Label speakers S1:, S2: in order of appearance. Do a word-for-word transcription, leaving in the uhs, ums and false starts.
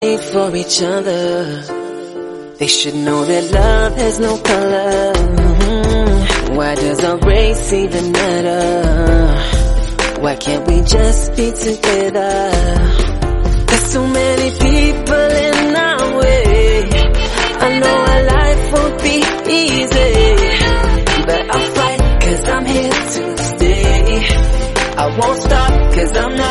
S1: for each other. They should know that love has no color. Mm-hmm. Why does our race even matter? Why can't we just be together? There's so many people in our way. I know our life won't be easy, but I'll fight 'cause I'm here to stay. I won't stop 'cause I'm not